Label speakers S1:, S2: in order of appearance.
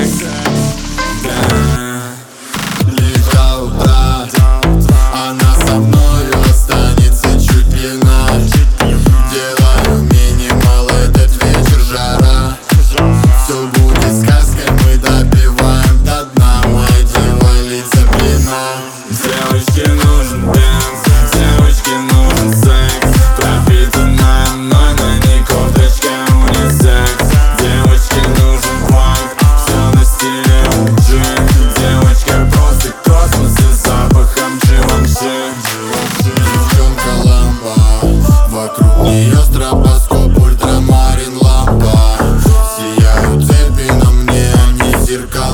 S1: Лишь до утра она со мною останется чуть ли ночь. Делаю минимал, этот вечер жара. Все будет сказкой, мы допиваем до дна. Мои девы лица блина.
S2: Девочке нужен дэнс, девочке нужен секс. Пропитанная мной на ней кофточка унисекс. Девочке нужен фанк, все на стиле джин. Девочка просто космос и запахом Givenchy.
S1: Девчонка лампа, вокруг нее стробоскоп, ультрамарин лампа. Сияют цепи на мне, они зеркала.